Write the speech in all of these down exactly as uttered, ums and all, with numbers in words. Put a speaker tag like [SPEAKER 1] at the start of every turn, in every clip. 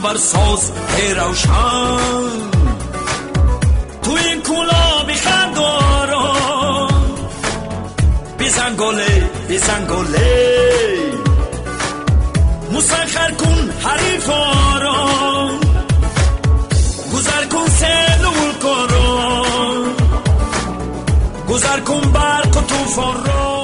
[SPEAKER 1] خبرساز روشن تو این کولا بخندارا بزن گله بزن گله مسخر کن حریفا را گذر کن سلول کن گذر کن برق و طوفان را.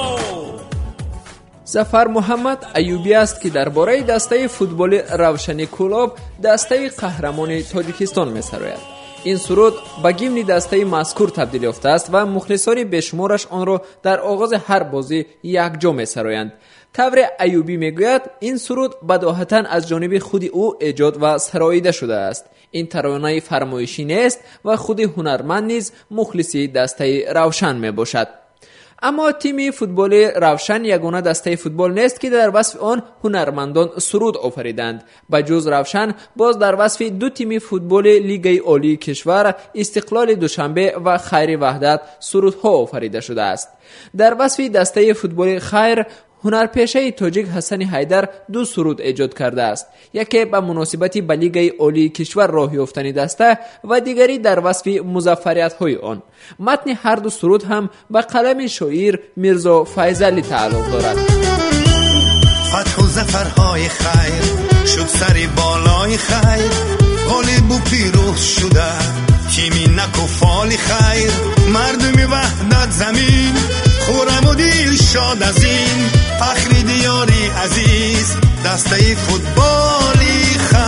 [SPEAKER 2] ظفر محمد ایوبی است که درباره دسته فوتبال روشن کلاب دسته قهرمان تاجیکستان می‌سراید. این سرود به گیمن دسته مذکور تبدیل یافته است و مخلصان بیشمارش آن را در آغاز هر بازی یکجا می‌سرایند. تور ایوبی میگوید این سرود بداهتاً از جانب خود او ایجاد و سراییده شده است. این ترانه فرمایشی نیست و خود هنرمند نیز مخلصی دسته روشن میباشد. اما تیم فوتبال روشن یگانه دسته فوتبال نیست که در وصف آن هنرمندان سرود آفریدند. به جز روشن باز در وصف دو تیم فوتبال لیگ عالی کشور استقلال دوشنبه و خیر وحدت سرودها آفریده شده است. در وصف دسته فوتبال خیر هنرپیشه تاجیک حسن حیدر دو سرود ایجاد کرده است. یکی به مناسبت به لیگ عالی کشور راه یافتن دسته و دیگری در وصف مظفریت‌های آن. متن هر دو سرود هم به قلم شاعر میرزا فیضلی تعلق دارد.
[SPEAKER 3] فتح و ظفرهای خیر شد سری بالای خیر غالب و پیروز شده تیمی نکفالی خیر مردم وحدت زمین خورم و دیر شاد از این فخر دیاری عزیز دسته فوتبالی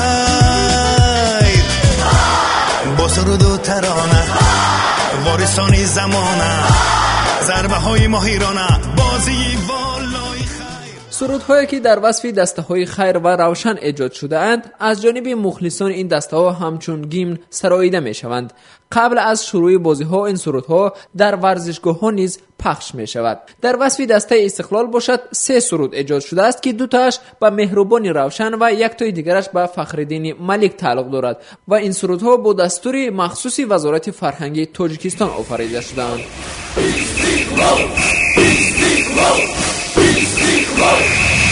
[SPEAKER 3] خیر با سرود و ترانه وارثانی زمانه ضربه های ماهیرانه بازی بالای خیر.
[SPEAKER 2] سرودهایی که در وصف دسته های خیر و روشن ایجاد شده اند از جانب مخلصان این دسته ها همچون گیمن سراییده می شوند. قبل از شروع بازی ها این سرودها در ورزشگاه ها نیز پخش می شود. در وصف دسته استقلال باشد سه سرود ایجاد شده است که دو تاش به مهربان روشن و یک تای دیگرش به فخرالدین ملک تعلق دارد و این سرودها با دستور مخصوص وزارت فرهنگ تاجیکستان آفریده شده‌اند. استقلال استقلال استقلال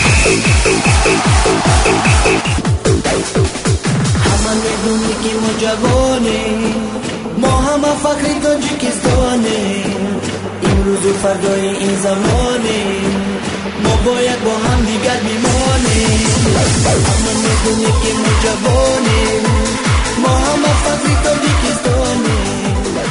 [SPEAKER 4] همه میدونی که ما جوانیم ما همه فخر تاجیکستانیم امروز و فردای این زمانیم ما باید با هم دیگر میمانیم همه میدونی که ما جوانیم ما همه فخر تاجیکستانیم.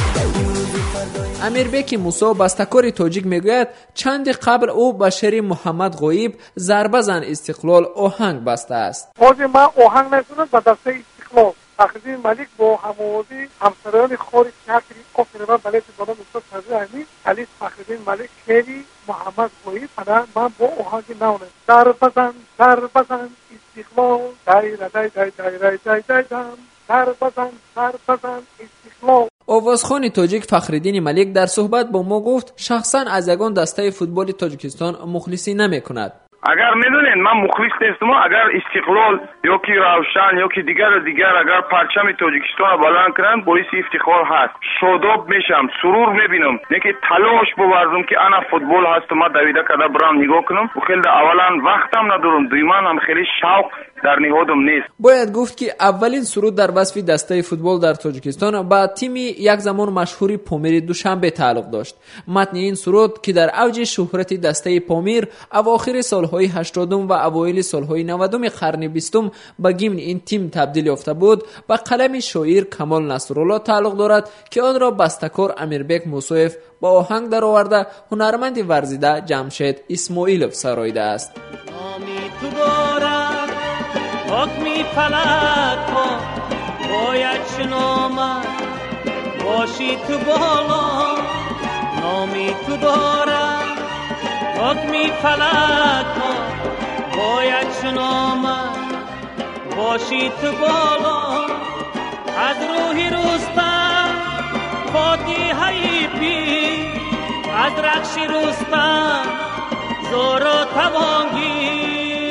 [SPEAKER 2] امیربک موسی بستکار تاجیک میگوید چند قبل او به شعر محمد غایب ضربه زن استقلال آهنگ بسته است.
[SPEAKER 5] بازی من آهنگ نشونم به دسته استقلال فخرالدین ملک با هموازی همسران خارج شهری کافران بلد دادن استاد فضل علی فخرالدین ملک شعری محمد غایب من با آهنگ نونه ضربه زن ضربه زن استقلال دایره دای دای دای دای دای دم ضربه زن ضربه زن استقلال.
[SPEAKER 2] آوازخوان تاجیک فخرالدین ملک در صحبت با ما گفت شخصا از یگان دسته فوتبال تاجیکستان مخلصی نمی کند.
[SPEAKER 6] اگر میدونین من مخلص نیستم اگر استقلال یا کی روشن یا کی دیگر دیگر اگر پرچم تاجیکستان رو بلند کنن باعث افتخار هست شاداب میشم سرور میبینم نه که تلاش بورزم که انا فوتبال هست ما دویده کدا برام نگاه کنم و خیلی اولا وقتم ندارم دویمان هم خیلی شوق در نهادم نیست.
[SPEAKER 2] باید گفت که اولین سرود در وصف دسته فوتبال در تاجیکستان با تیمی یک زمان مشهوری پامیر دوشنبه تعلق داشت. متن این سرود که در اوج شهرت دسته پامیر اواخر سالهای هشتادم و اوایل سالهای نودم قرن بیستم به گیمن این تیم تبدیل یافته بود به قلم شاعر کمال نصرالله تعلق دارد که آن را بستکار امیربک موسی با آهنگ در آورده هنرمند ورزیده جمشید اسماعیلوف سراییده است.
[SPEAKER 7] نامی تو دارم حکمی فلک ها باید شنامد باشی تو بالا نامی تو دارم حکمی فلک ها باید شنامد باشی تو بالا از روحی رستم فاتحه پیر از رخش رستم زور و توانگی.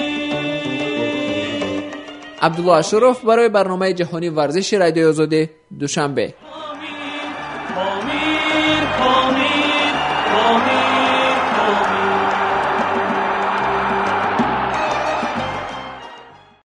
[SPEAKER 2] عبدالله اشرف برای برنامه جهانی ورزش رادیو آزادی دوشنبه.
[SPEAKER 7] پامیر پامیر پامیر